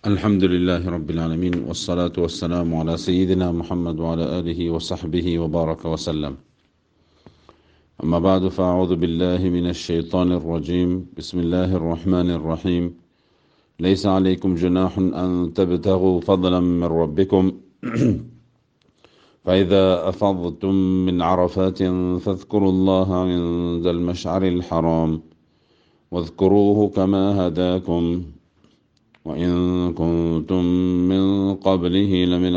الحمد لله رب العالمين والصلاة والسلام على سيدنا محمد وعلى آله وصحبه وبارك وسلم. أما بعد، فأعوذ بالله من الشيطان الرجيم. بسم الله الرحمن الرحيم. ليس عليكم جناح أن تبتغوا فضلا من ربكم فإذا أفضتم من عرفات فاذكروا الله عند المشعر الحرام واذكروه كما هداكم وإن كنتم من قبله لمن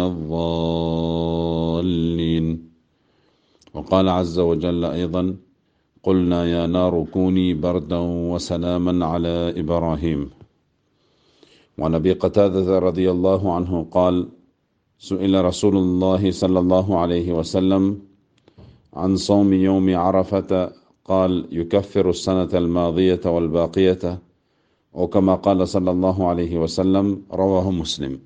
الضالين. وقال عز وجل أيضا: قلنا يا نار كوني بردا وسلاما على إبراهيم. وعن أبي قتادة رضي الله عنه قال: سئل رسول الله صلى الله عليه وسلم عن صوم يوم عرفة قال: يكفر السنة الماضية والباقية، أو كما قال صلى الله عليه وسلم. رواه مسلم.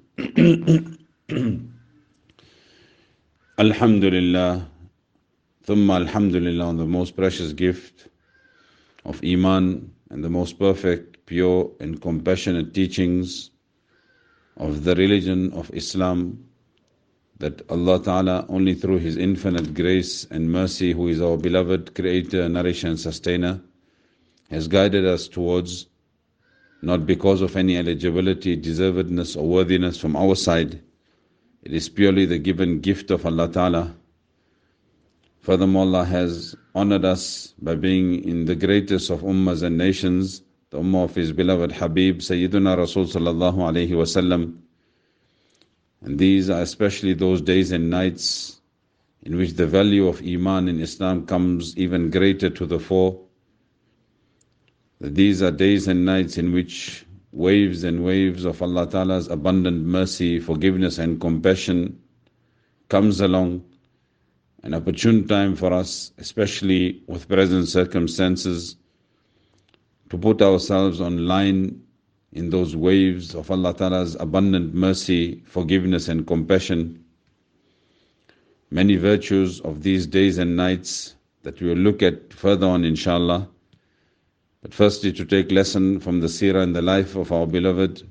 Alhamdulillah, thumma alhamdulillah, on the most precious gift of Iman and the most perfect, pure and compassionate teachings of the religion of Islam, that Allah Ta'ala, only through His infinite grace and mercy, who is our beloved Creator, Nourisher and Sustainer, has guided us towards, not because of any eligibility, deservedness or worthiness from our side. It is purely the given gift of Allah Ta'ala. Furthermore, Allah has honored us by being in the greatest of ummahs and nations, the ummah of His beloved Habib, Sayyiduna Rasul Sallallahu Alaihi Wasallam. And these are especially those days and nights in which the value of Iman in Islam comes even greater to the fore. These are days and nights in which waves and waves of Allah Ta'ala's abundant mercy, forgiveness and compassion comes along. An opportune time for us, especially with present circumstances, to put ourselves on line in those waves of Allah Ta'ala's abundant mercy, forgiveness and compassion. Many virtues of these days and nights that we will look at further on, inshallah. But firstly, to take lesson from the seerah and the life of our beloved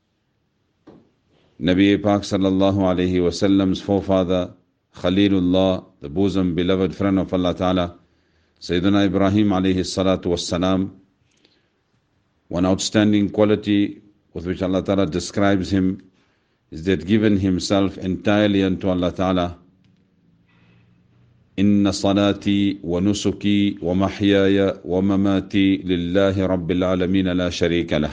Nabi Pak Sallallahu Alaihi Wasallam's forefather, Khalilullah, the bosom beloved friend of Allah Ta'ala, Sayyidina Ibrahim Alayhi Salatu Wassalam. One outstanding quality with which Allah Ta'ala describes him is that given himself entirely unto Allah Ta'ala. Inna salati wa nusuki wa mahyaya wa mamati lillahi rabbil alameen la sharika lah.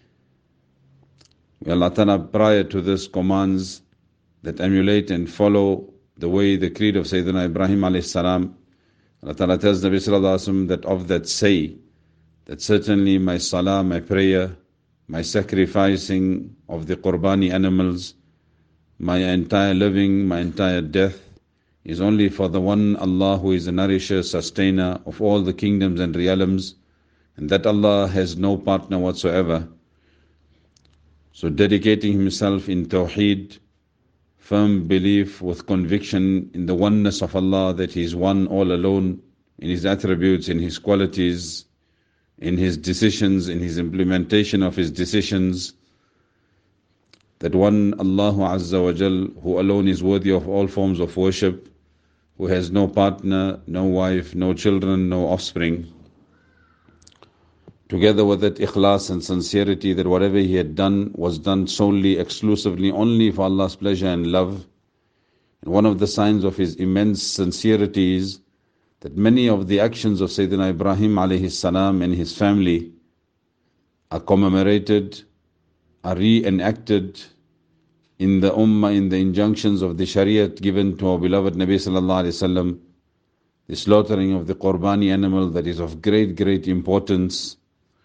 Allah Ta'ala prior to this commands that emulate and follow the way, the creed of Sayyidina Ibrahim alayhi salam. Allah Ta'ala tells Nabi Sallallahu Alaihi Wasallam that of that say, that certainly my salah, my prayer, my sacrificing of the qurbani animals, my entire living, my entire death, is only for the one Allah who is the nourisher, sustainer of all the kingdoms and realms, and that Allah has no partner whatsoever. So dedicating himself in Tawheed, firm belief with conviction in the oneness of Allah, that He is one all alone in His attributes, in His qualities, in His decisions, in His implementation of His decisions, that one Allahu Azza wa Jal, who alone is worthy of all forms of worship, who has no partner, no wife, no children, no offspring. Together with that ikhlas and sincerity, that whatever he had done was done solely, exclusively, only for Allah's pleasure and love. And one of the signs of his immense sincerity is that many of the actions of Sayyidina Ibrahim alayhi salam and his family are commemorated, are reenacted in the ummah, in the injunctions of the shariat given to our beloved Nabi Sallallahu Alaihi Wasallam. The slaughtering of the qurbani animal, that is of great, great importance.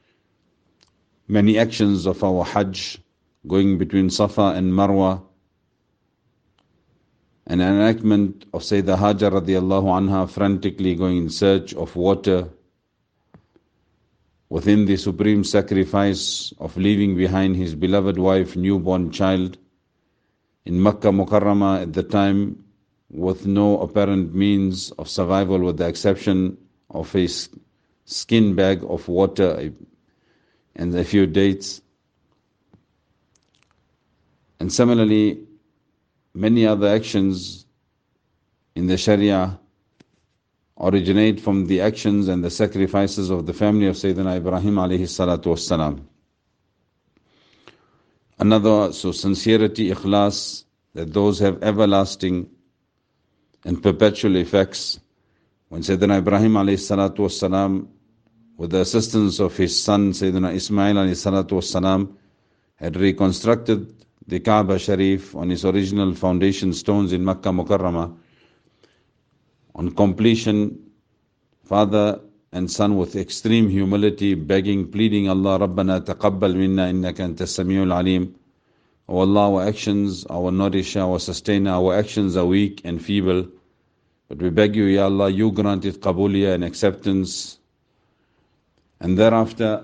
Many actions of our Hajj, going between Safa and Marwa, an enactment of Sayyidah Hajar radiallahu anha frantically going in search of water, within the supreme sacrifice of leaving behind his beloved wife, newborn child, in Makkah Mukarramah at the time, with no apparent means of survival with the exception of a skin bag of water and a few dates. And similarly, many other actions in the Sharia originate from the actions and the sacrifices of the family of Sayyidina Ibrahim alayhi salatu wassalam. Another, so sincerity, ikhlas, that those have everlasting and perpetual effects. When Sayyidina Ibrahim alayhi salatu wassalam, with the assistance of his son Sayyidina Ismail alayhi salatu wassalam, had reconstructed the Kaaba Sharif on its original foundation stones in Makkah Mukarramah, on completion, father and son with extreme humility, begging, pleading Allah, Rabbana taqabbal minna innaka antas samiul alim. O Allah, our actions, our nourisher, our sustainer, our actions are weak and feeble. But we beg you, Ya Allah, you grant it qabuliyah and acceptance. And thereafter,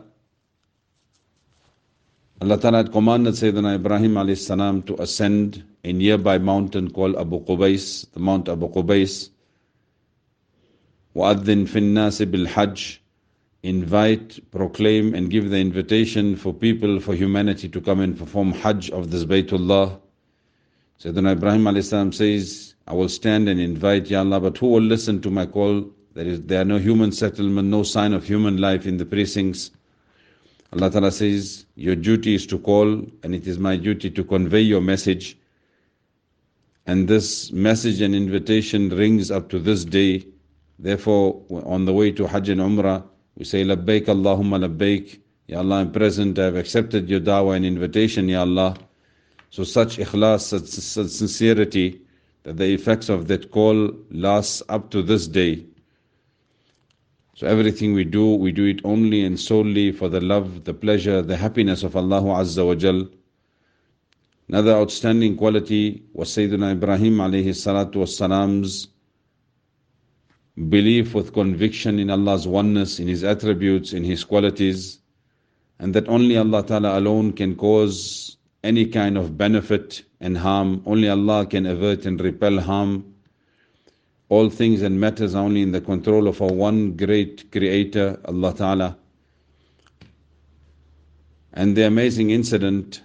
Allah Ta'ala had commanded Sayyidina Ibrahim alayhi salam to ascend a nearby mountain called Abu Qubais, the Mount Abu Qubais. وَأَذِّن فِي النَّاسِ بِالْحَجِّ, invite, proclaim and give the invitation for people, for humanity to come and perform Hajj of this Baytullah. Sayyidina Ibrahim alayhi salam says, I will stand and invite, Ya Allah, but who will listen to my call? There are no human settlement, no sign of human life in the precincts. Allah Ta'ala says, your duty is to call, and it is my duty to convey your message. And this message and invitation rings up to this day. Therefore, on the way to Hajj and Umrah, we say, Labbaik Allahumma Labbaik. Ya Allah, I'm present, I have accepted your da'wah and invitation, Ya Allah. So such ikhlas, such sincerity, that the effects of that call lasts up to this day. So everything we do it only and solely for the love, the pleasure, the happiness of Allah Azza wa Jal. Another outstanding quality was Sayyidina Ibrahim alayhi salatu wassalam's belief with conviction in Allah's oneness, in His attributes, in His qualities, and that only Allah Ta'ala alone can cause any kind of benefit and harm. Only Allah can avert and repel harm. All things and matters are only in the control of our one great Creator, Allah Ta'ala. And the amazing incident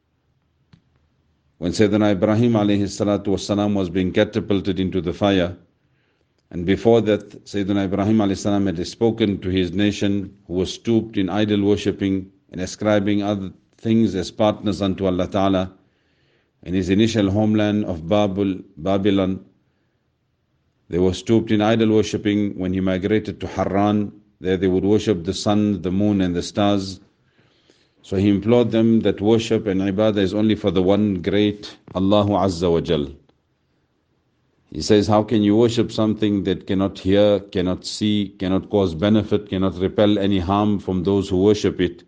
when Sayyidina Ibrahim alayhi salatu wasalam was being catapulted into the fire, and before that Sayyidina Ibrahim alayhi salam had spoken to his nation who was stooped in idol worshipping and ascribing other things as partners unto Allah Ta'ala, in his initial homeland of Babylon. They were stooped in idol worshipping. When he migrated to Harran, there they would worship the sun, the moon and the stars. So he implored them that worship and ibadah is only for the one great Allahu Azza wa Jal. He says, how can you worship something that cannot hear, cannot see, cannot cause benefit, cannot repel any harm from those who worship it?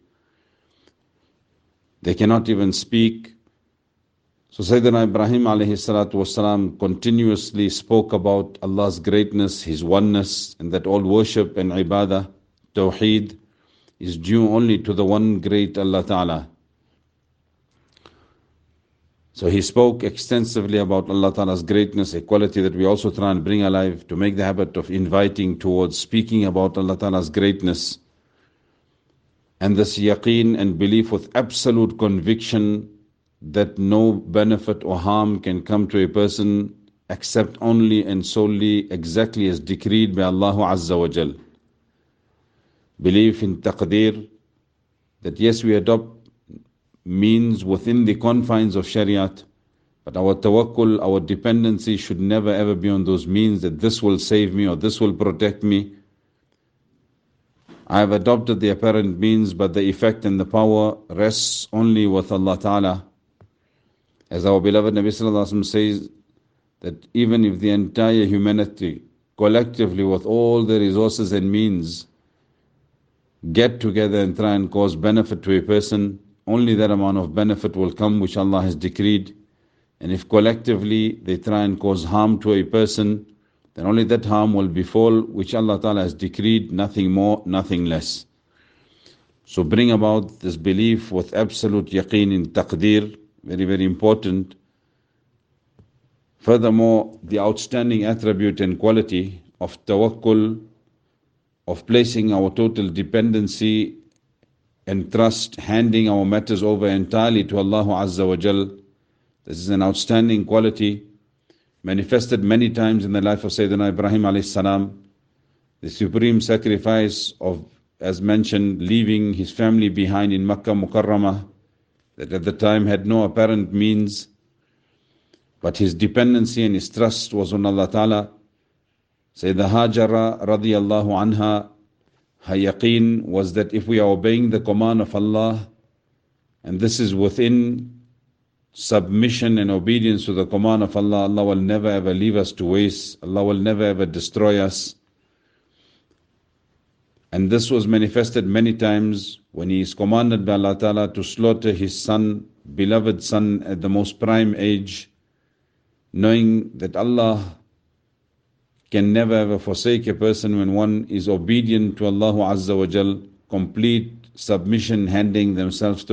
They cannot even speak. So Sayyidina Ibrahim alayhi salatu wasalam continuously spoke about Allah's greatness, His oneness, and that all worship and ibadah, tawheed, is due only to the one great Allah Ta'ala. So he spoke extensively about Allah Ta'ala's greatness, a quality that we also try and bring alive, to make the habit of inviting towards speaking about Allah Ta'ala's greatness. And this yaqeen and belief with absolute conviction that no benefit or harm can come to a person except only and solely exactly as decreed by Allah Azza wa Jal. Belief in taqdeer, that yes, we adopt means within the confines of Shariat, but our tawakkul, our dependency should never ever be on those means that this will save me or this will protect me. I have adopted the apparent means, but the effect and the power rests only with Allah Ta'ala. As our beloved Nabi Sallallahu Alaihi Wasallam says, that even if the entire humanity collectively with all the resources and means get together and try and cause benefit to a person, only that amount of benefit will come which Allah has decreed. And if collectively they try and cause harm to a person, then only that harm will befall which Allah Ta'ala has decreed, nothing more, nothing less. So bring about this belief with absolute yaqeen in taqdeer, very, very important. Furthermore, the outstanding attribute and quality of tawakkul, of placing our total dependency and trust, handing our matters over entirely to Allah Azza wa Jal, This is an outstanding quality manifested many times in the life of Sayyidina Ibrahim alayhi salam. The supreme sacrifice of, as mentioned, leaving his family behind in Makkah Mukarramah, that at the time had no apparent means, but his dependency and his trust was on Allah Ta'ala. Sayyidah Hajara radiyallahu anha, her yaqeen was that if we are obeying the command of Allah, and this is within submission and obedience to the command of Allah, Allah will never ever leave us to waste. Allah will never ever destroy us. And this was manifested many times when he is commanded by Allah Ta'ala to slaughter his son, beloved son at the most prime age, knowing that Allah can never ever forsake a person when one is obedient to Allah Azza wa Jal, complete submission, handing themselves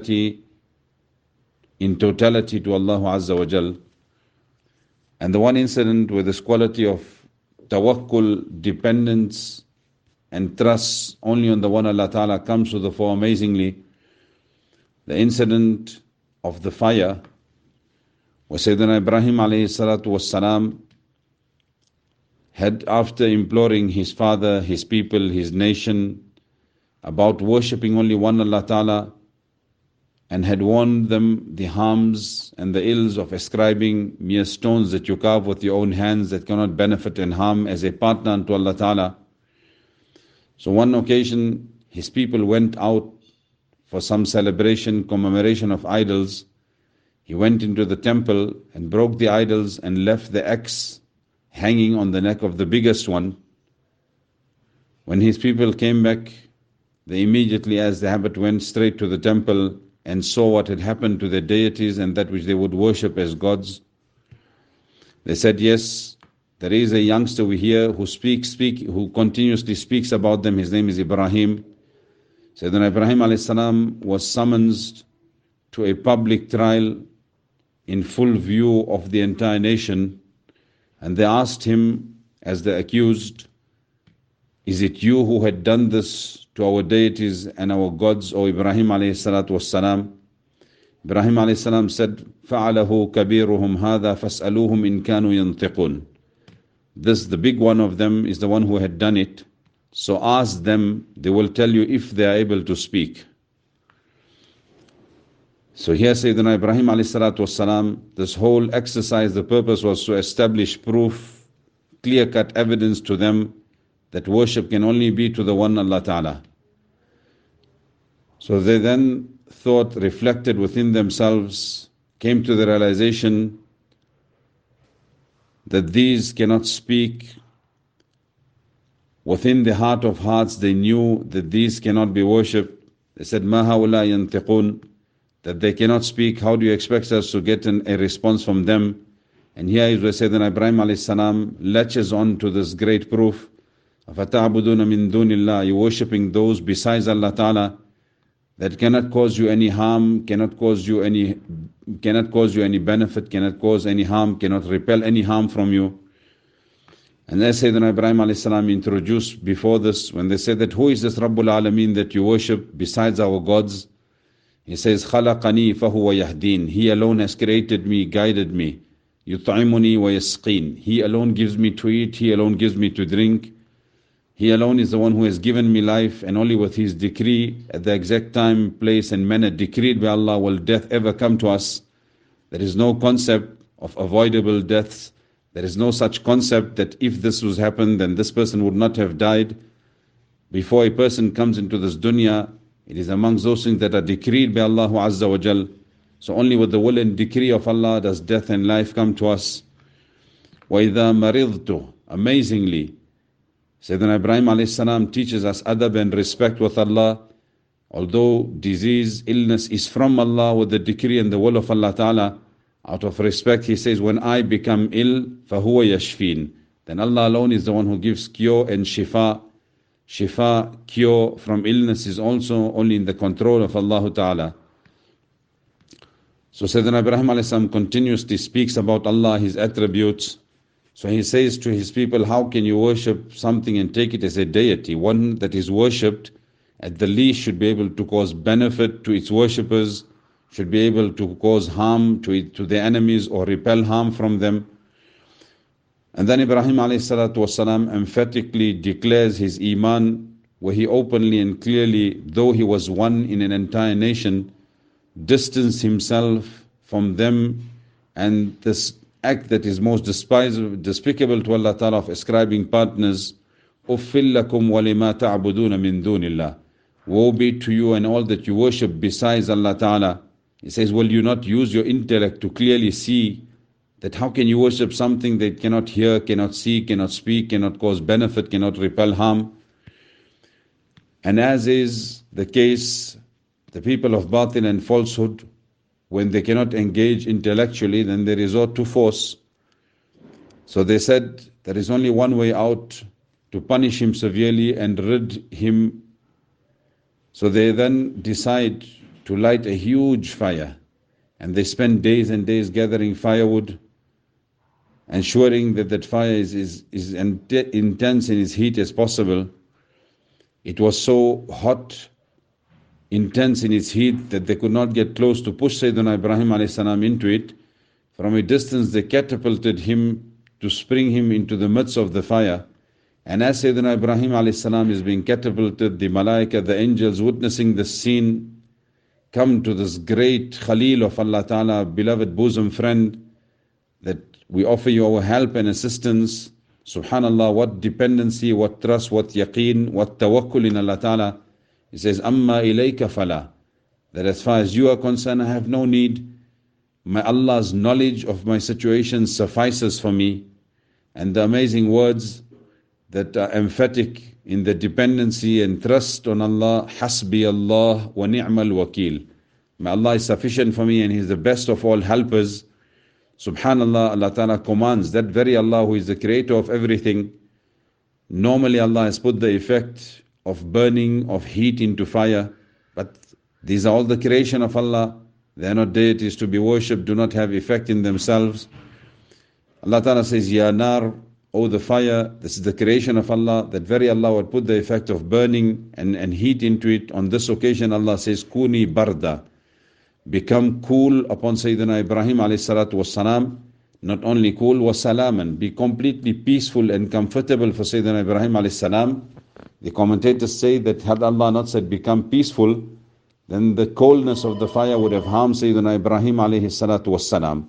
in totality to Allah Azza wa Jal. And the one incident where this quality of tawakkul, dependence and trust only on the one Allah Ta'ala comes to the fore amazingly, the incident of the fire, where Sayyidina Ibrahim alayhi salatu was salam had, after imploring his father, his people, his nation about worshipping only one Allah Ta'ala, and had warned them the harms and the ills of ascribing mere stones that you carve with your own hands that cannot benefit and harm as a partner unto Allah Ta'ala. So one occasion his people went out for some celebration, commemoration of idols. He went into the temple and broke the idols and left the axe hanging on the neck of the biggest one. When his people came back, they immediately, as the habit, went straight to the temple and saw what had happened to their deities and that which they would worship as gods. They said, yes, there is a youngster we hear who continuously speaks about them. His name is Ibrahim. Sayyidina Ibrahim alayhi salam was summoned to a public trial in full view of the entire nation, and they asked him, as the accused, is it you who had done this to our deities and our gods, O Ibrahim alayhi salatu wassalam? Ibrahim alayhi salam said, فَعَلَهُ كَبِيرُهُمْ هَذَا فَاسْأَلُوهُمْ إِن كَانُوا يَنْطِقُونَ. This, the big one of them, is the one who had done it. So ask them, they will tell you if they are able to speak. So here Sayyidina Ibrahim alayhi salatu wassalam, this whole exercise, the purpose was to establish proof, clear-cut evidence to them that worship can only be to the one Allah Ta'ala. So they then thought, reflected within themselves, came to the realization that these cannot speak. Within the heart of hearts they knew that these cannot be worshipped. They said, مَا هَؤُلَاءِ يَنْتِقُونَ, that they cannot speak. How do you expect us to get a response from them? And here is where Sayyidina Ibrahim alayhi salam latches on to this great proof. أَفَتَعْبُدُونَ مِن دُونِ اللَّهِ, you're worshipping those besides Allah Ta'ala that cannot cause you any harm, cannot cause you any benefit, cannot cause any harm, cannot repel any harm from you. And then Sayyidina Ibrahim alayhi salam introduced before this, when they said that who is this Rabbul Alameen that you worship besides our gods? He says, خَلَقَنِي فَهُوَ يَهْدِينَ, He alone has created me, guided me. يُطْعِمُنِي وَيَسْقِينَ, He alone gives me to eat, He alone gives me to drink. He alone is the one who has given me life, and only with His decree at the exact time, place and manner decreed by Allah will death ever come to us. There is no concept of avoidable deaths. There is no such concept that if this was happened, then this person would not have died. Before a person comes into this dunya, it is amongst those things that are decreed by Allah Azza wa Jal. So only with the will and decree of Allah does death and life come to us. وَإِذَا مَرِضْتُ, amazingly, Sayyidina Ibrahim alayhi salam teaches us adab and respect with Allah. Although disease, illness is from Allah with the decree and the will of Allah Ta'ala, out of respect he says, when I become ill, فَهُوَ يَشْفِينَ, then Allah alone is the one who gives cure and shifa. Shifa, cure from illness, is also only in the control of Allah Ta'ala. So Sayyidina Ibrahim alayhi salam continuously speaks about Allah, His attributes. So he says to his people, how can you worship something and take it as a deity? One that is worshipped, at the least, should be able to cause benefit to its worshippers, should be able to cause harm to their enemies or repel harm from them. And then Ibrahim ﷺ emphatically declares his iman, where he openly and clearly, though he was one in an entire nation, distanced himself from them, and this act that is most despicable to Allah Ta'ala of ascribing partners, أُفِّلْ لَكُمْ وَلِمَا تَعْبُدُونَ مِن دُونِ اللَّهِ, woe be to you and all that you worship besides Allah Ta'ala. He says, will you not use your intellect to clearly see that how can you worship something that cannot hear, cannot see, cannot speak, cannot cause benefit, cannot repel harm? And as is the case, the people of batil and falsehood, when they cannot engage intellectually, then they resort to force. So they said there is only one way out, to punish him severely and rid him. So they then decide to light a huge fire, and they spend days and days gathering firewood, ensuring that that fire is intense in its heat as possible. It was so hot, intense in its heat, that they could not get close to push Sayyidina Ibrahim a.s. into it. From a distance they catapulted him to spring him into the midst of the fire. And as Sayyidina Ibrahim a.s. is being catapulted, the malaika, the angels witnessing the scene, come to this great Khalil of Allah Ta'ala, beloved bosom friend, that we offer you our help and assistance. Subhanallah, what dependency, what trust, what yaqeen, what tawakkul in Allah Ta'ala. He says, Amma ilayka fala, that as far as you are concerned, I have no need. My Allah's knowledge of my situation suffices for me. And the amazing words that are emphatic in the dependency and trust on Allah, Hasbi Allah wa ni'mal wakil. My Allah is sufficient for me and He is the best of all helpers. Subhanallah, Allah Ta'ala commands that very Allah who is the creator of everything. Normally Allah has put the effect of burning, of heat into fire, but these are all the creation of Allah. They are not deities to be worshipped, do not have effect in themselves. Allah Ta'ala says, Ya nar, O the fire, this is the creation of Allah. That very Allah would put the effect of burning and heat into it. On this occasion Allah says, Kuni barda, become cool upon Sayyidina Ibrahim alayhi salatu wassalam. Not only cool, wasalaman, be completely peaceful and comfortable for Sayyidina Ibrahim alayhi salam. The commentators say that had Allah not said become peaceful, then the coldness of the fire would have harmed Sayyidina Ibrahim alayhi salatu wassalam.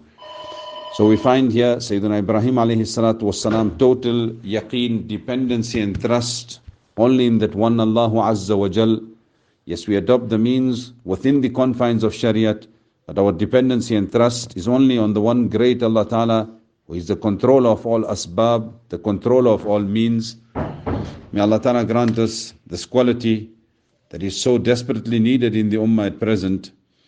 So we find here Sayyidina Ibrahim alayhi salatu wassalam, total yaqeen, dependency and trust only in that one Allahu Azza wa Jal. Yes, we adopt the means within the confines of Shariat, but our dependency and trust is only on the one great Allah Ta'ala, who is the controller of all asbab, the controller of all means. May Allah Ta'ala grant us this quality that is so desperately needed in the Ummah at present.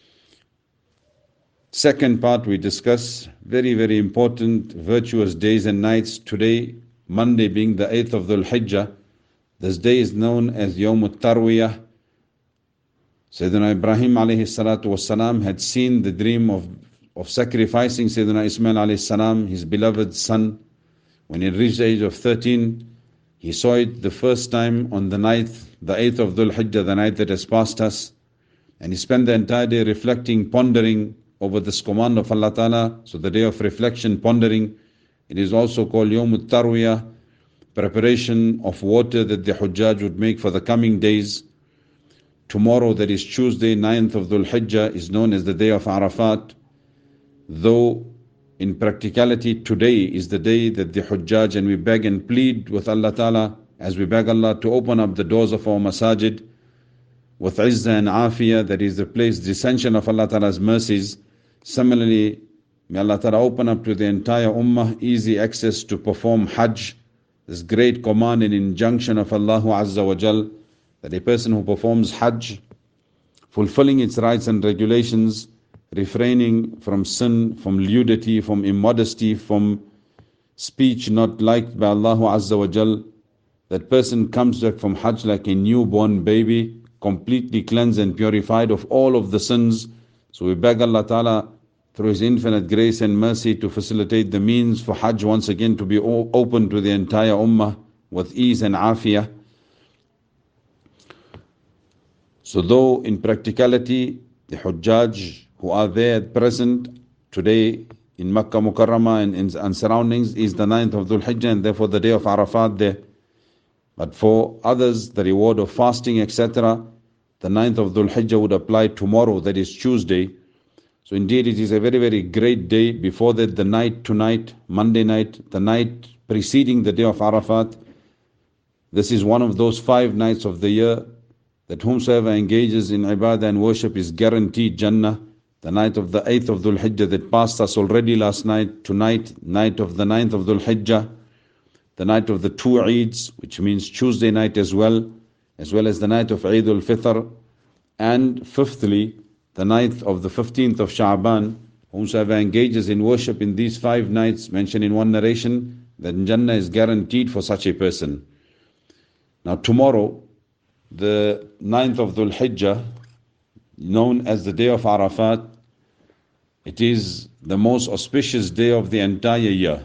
Second part, we discuss very, very important, virtuous days and nights. Today, Monday being the 8th of Dhul Hijjah, this day is known as Yawm al-Tarwiyah. Sayyidina Ibrahim alayhi salatu wassalam had seen the dream of sacrificing Sayyidina Ismail alayhi salam, his beloved son. When he reached the age of 13, he saw it the first time on the 8th of Dhul Hijjah, the night that has passed us. And he spent the entire day reflecting, pondering over this command of Allah Ta'ala. So the day of reflection, pondering, it is also called Yawm al-Tarwiyah, preparation of water that the Hujjaj would make for the coming days. Tomorrow, that is Tuesday, 9th of Dhul Hijjah, is known as the day of Arafat. Though in practicality today is the day that the Hujjaj, and we beg and plead with Allah Ta'ala, as we beg Allah to open up the doors of our masajid with izzah and afiyah, that is the place, descension of Allah Ta'ala's mercies. Similarly, may Allah Ta'ala open up to the entire ummah easy access to perform Hajj, this great command and injunction of Allah Azza wa Jal, that a person who performs Hajj, fulfilling its rights and regulations, refraining from sin, from lewdity, from immodesty, from speech not liked by Allah Azza wa Jal, that person comes back from Hajj like a newborn baby, completely cleansed and purified of all of the sins. So we beg Allah Ta'ala through His infinite grace and mercy to facilitate the means for Hajj once again to be open to the entire ummah with ease and afiyah. So though in practicality the Hujjaj who are there at present today in Makkah Mukarramah and surroundings is the 9th of Dhul Hijjah, and therefore the day of Arafat there. But for others, the reward of fasting, etc., the 9th of Dhul Hijjah would apply tomorrow, that is Tuesday. So indeed it is a very, very great day. Before that, the night tonight, Monday night, the night preceding the day of Arafat. This is one of those 5 nights of the year that whomsoever engages in ibadah and worship is guaranteed Jannah. The night of the 8th of Dhul Hijjah that passed us already last night, tonight, night of the 9th of Dhul Hijjah, the night of the 2 Eids, which means Tuesday night as well as the night of Eid al-Fitr, and fifthly, the night of the 15th of Sha'ban. Whomsoever engages in worship in these 5 nights mentioned in one narration, then Jannah is guaranteed for such a person. Now tomorrow, the 9th of Dhul Hijjah, known as the day of Arafat, it is the most auspicious day of the entire year.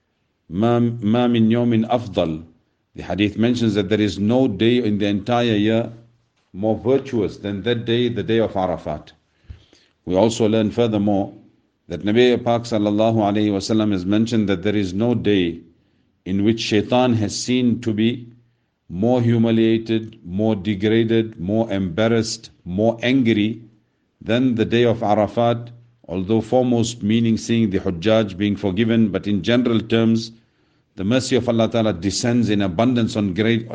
Ma min yawmin afdal. The hadith mentions that there is no day in the entire year more virtuous than that day, the day of Arafat. We also learn furthermore that Nabi Pak sallallahu alayhi wasallam has mentioned that there is no day in which shaitan has seen to be more humiliated, more degraded, more embarrassed, more angry than the day of Arafat, although foremost meaning seeing the Hujjaj being forgiven, but in general terms, the mercy of Allah Ta'ala descends in abundance on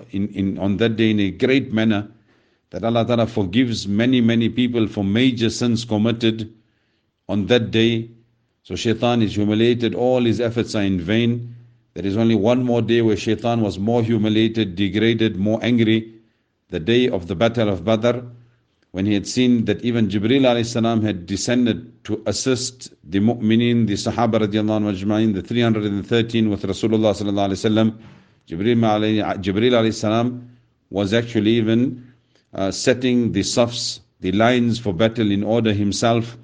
that day in a great manner, that Allah Ta'ala forgives many, many people for major sins committed on that day. So shaitan is humiliated, all his efforts are in vain. There is only one more day where shaitan was more humiliated, degraded, more angry, the day of the Battle of Badr, when he had seen that even Jibreel alayhi salam had descended to assist the mu'mineen, the Sahaba radiallahu anhu ajma'in, the 313 with Rasulullah sallallahu alayhi wasallam. Jibreel alayhi salam was actually even setting the safs, the lines for battle in order himself.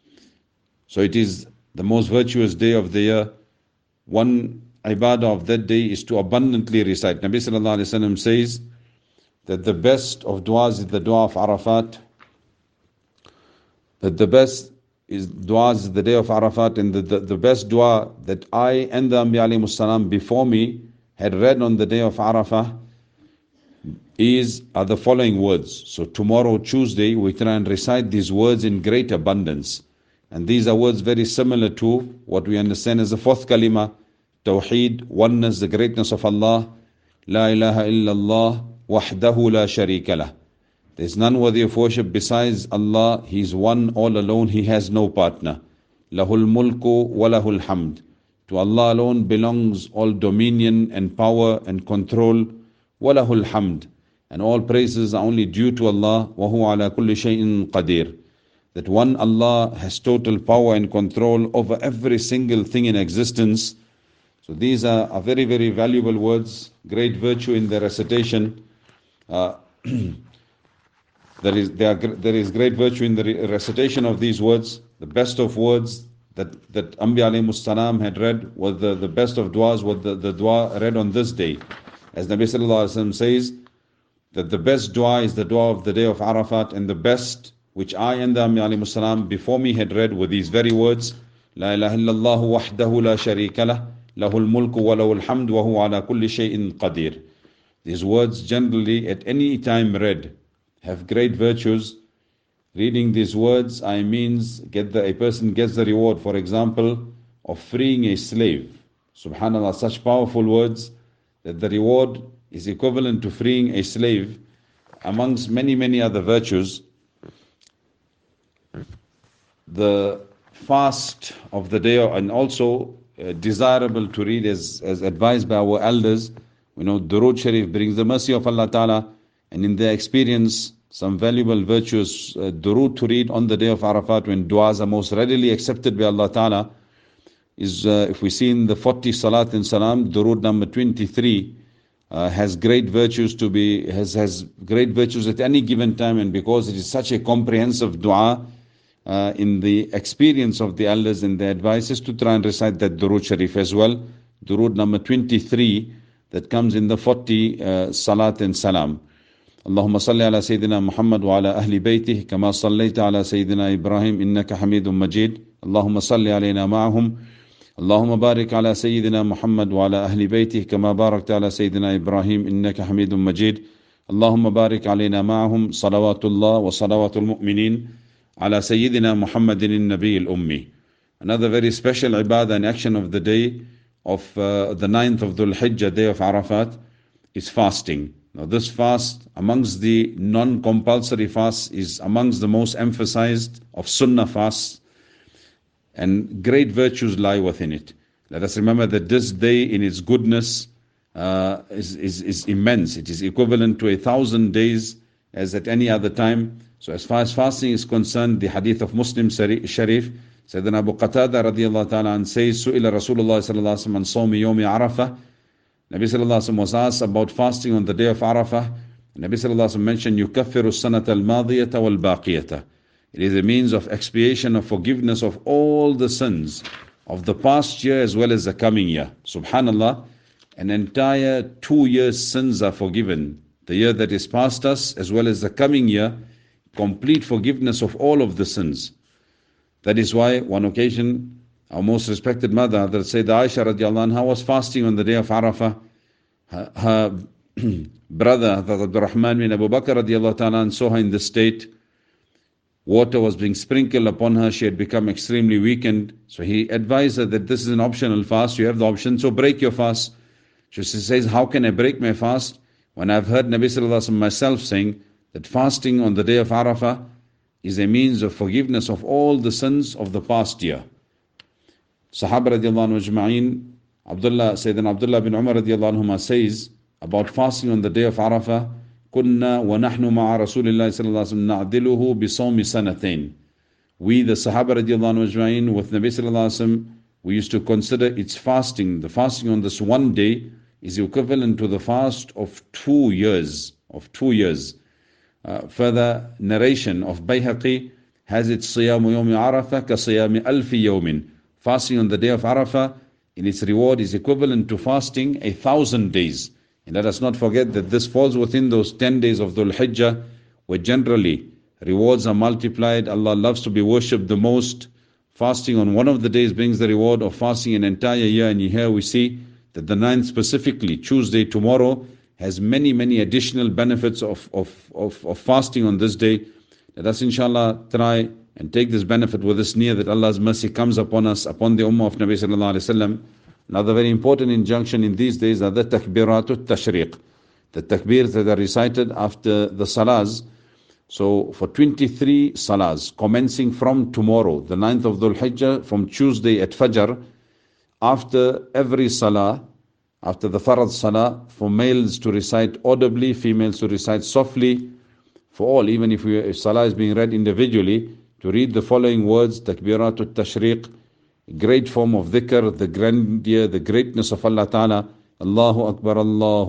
So it is the most virtuous day of the year. One ibadah of that day is to abundantly recite. Nabi sallallahu alayhi wasallam says that the best of du'as is the dua of Arafat, that the best is du'as is the day of Arafat, and the best dua that I and the Anbiya alayhimus salam before me had read on the day of Arafah are the following words. So tomorrow, Tuesday, we try and recite these words in great abundance. And these are words very similar to what we understand as the 4th kalima, Tawheed, oneness, the greatness of Allah, La ilaha illallah, wahdahu la sharika lah. There is none worthy of worship besides Allah. He is one, all alone, He has no partner. Lahul mulku wa lahul hamd. To Allah alone belongs all dominion and power and control. Wa lahul hamd. And all praises are only due to Allah. Wa huwa ala kulli shay'in qadir. That one Allah has total power and control over every single thing in existence. So these are very, very valuable words, great virtue in their recitation. There is great virtue in the recitation of these words. The best of words that Anbiya alayhimus salam had read was the best of du'as was the dua read on this day. As Nabi sallallahu alayhi wa sallam says, that the best dua is the dua of the day of Arafat, and the best which I and the Anbiya alayhimus salam before me had read were these very words, La ilaha illallah wahdahu la sharika lah, lahul mulku wa lahul hamd wa huwa ala kulli shay'in qadir. These words generally at any time read have great virtues. Reading these words, a person gets the reward, for example, of freeing a slave. Subhanallah, such powerful words that the reward is equivalent to freeing a slave, amongst many, many other virtues. The fast of the day, and also desirable to read as advised by our elders. We know Durood Sharif brings the mercy of Allah Ta'ala, and in their experience, some valuable virtues durood to read on the day of Arafat, when du'as are most readily accepted by Allah Ta'ala, is if we see in the 40 Salat and Salam, durood number 23 has great virtues has great virtues at any given time, and because it is such a comprehensive dua, in the experience of the elders and their advices, to try and recite that durood Sharif as well, durood number 23 that comes in the 40 Salat and Salam. اللهم صل على سيدنا محمد وعلى أهل بيته كما صليت على سيدنا إبراهيم إنك حميد مجيد اللهم صل علينا معهم اللهم بارك على سيدنا محمد وعلى أهل بيته كما باركت على سيدنا إبراهيم إنك حميد مجيد اللهم بارك علينا معهم صلوات الله وصلوات المؤمنين على سيدنا محمد النبي الأمي. Another very special ibadah and action of the day of the 9th of Dhul Hijjah, day of Arafat, is fasting. Now this fast, amongst the non-compulsory fasts, is amongst the most emphasized of Sunnah fasts, and great virtues lie within it. Let us remember that this day in its goodness is immense. It is equivalent to 1,000 days as at any other time. So as far as fasting is concerned, the hadith of Muslim Sharif, Sayyidina Abu Qatada radiallahu ta'ala an says, Su'ila Rasulullah sallallahu alayhi wa sallam an sawmi yawmi Arafah. Nabi sallallahu alayhi wa sallam was asked about fasting on the day of Arafah. Nabi sallallahu alayhi wa sallam mentioned, yukaffiru sanata al-madiyata wal-baqiyata. It is a means of expiation, of forgiveness of all the sins of the past year as well as the coming year. Subhanallah, an entire 2 years' sins are forgiven. The year that is past us as well as the coming year, complete forgiveness of all of the sins. That is why one occasion our most respected mother, Hazrat Sayyidah Aisha radiallahu anha, was fasting on the day of Arafah. Her brother, Hazrat Abdul Rahman bin Abu Bakr radiallahu ta'ala, saw her in this state. Water was being sprinkled upon her. She had become extremely weakened. So he advised her that this is an optional fast. You have the option, so break your fast. She says, how can I break my fast when I've heard Nabi sallallahu alaihi wasallam myself saying that fasting on the day of Arafah is a means of forgiveness of all the sins of the past year. Sahaba radiallahu anhu ajma'in, Sayyidina Abdullah bin Umar radiallahu anhu says about fasting on the day of Arafah, كنا ونحن مع رسول الله صلى الله عليه وسلم نعدله بصوم سنتين. We, the Sahaba radiallahu anhu ajma'in, with Nabi sallallahu alaihi wasallam, we used to consider its fasting. The fasting on this one day is equivalent to the fast of 2 years. Further narration of Bayhaqi has its صيام يوم عرفة كصيام ألف يوم. Fasting on the day of Arafah in its reward is equivalent to fasting 1,000 days. And let us not forget that this falls within those 10 days of Dhul Hijjah, where generally rewards are multiplied. Allah loves to be worshipped the most. Fasting on one of the days brings the reward of fasting an entire year. And here we see that the 9th specifically, Tuesday, tomorrow, has many additional benefits of fasting on this day. Let us inshallah try and take this benefit with this niyyah that Allah's mercy comes upon us, upon the ummah of Nabi sallallahu alaihi wasallam. Another very important injunction in these days are the takbiratut tashriq, the takbirs that are recited after the salahs. So for 23 salahs, commencing from tomorrow, the 9th of Dhul Hijjah, from Tuesday at Fajr, after every salah, after the farad salah, for males to recite audibly, females to recite softly, for all, even if salah is being read individually, to read the following words, takbiratut tashriq, great form of dhikr, the grandeur, the greatness of Allah Ta'ala. Allahu Akbar,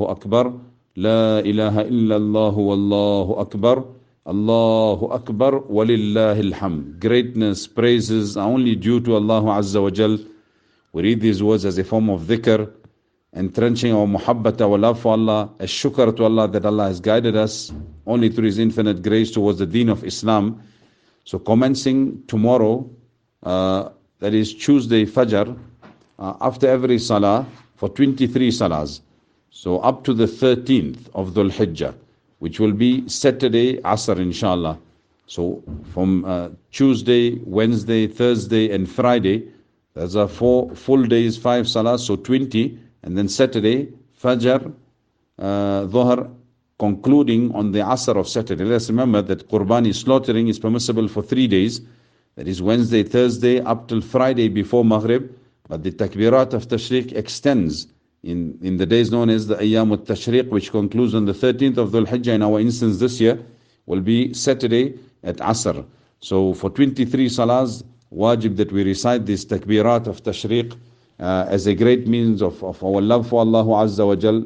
La ilaha illallah, Wallahu Akbar, Allahu Akbar, Walillahi alhamd. Greatness, praises are only due to Allah Azza wa Jal. We read these words as a form of dhikr, entrenching our muhabbat, our love for Allah, as shukr to Allah that Allah has guided us only through His infinite grace towards the deen of Islam. So commencing tomorrow, that is Tuesday Fajr, after every salah for 23 salahs. So up to the 13th of Dhul Hijjah, which will be Saturday Asr inshallah. So from Tuesday, Wednesday, Thursday and Friday, there's 4 full days, 5 salahs, so 20. And then Saturday, Fajr, Dhuhr, concluding on the Asr of Saturday. Let's remember that Qurbani slaughtering is permissible for 3 days. That is Wednesday, Thursday, up till Friday before Maghrib. But the Takbirat of Tashriq extends in the days known as the Ayyam al-Tashriq, which concludes on the 13th of Dhul Hijjah. In our instance this year, will be Saturday at Asr. So for 23 salahs, wajib that we recite this Takbirat of Tashriq as a great means of our love for Allah Azza wa Jal,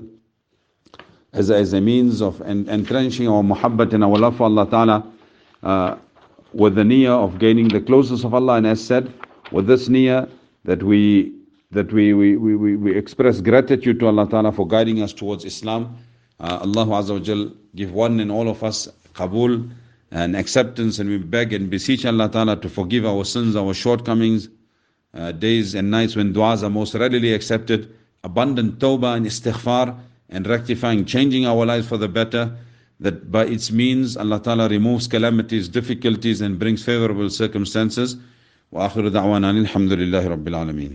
as a means of entrenching our muhabbat and our love for Allah Ta'ala, with the niyyah of gaining the closeness of Allah. And as said, with this niyyah that we express gratitude to Allah Ta'ala for guiding us towards Islam, Allah Azza wa Jal give one and all of us qabul and acceptance, and we beg and beseech Allah Ta'ala to forgive our sins, our shortcomings, days and nights when du'as are most readily accepted, abundant tawbah and istighfar, and rectifying, changing our lives for the better, that by its means Allah Ta'ala removes calamities, difficulties, and brings favorable circumstances. Wa akhiru da'wana alhamdulillahi rabbil alameen.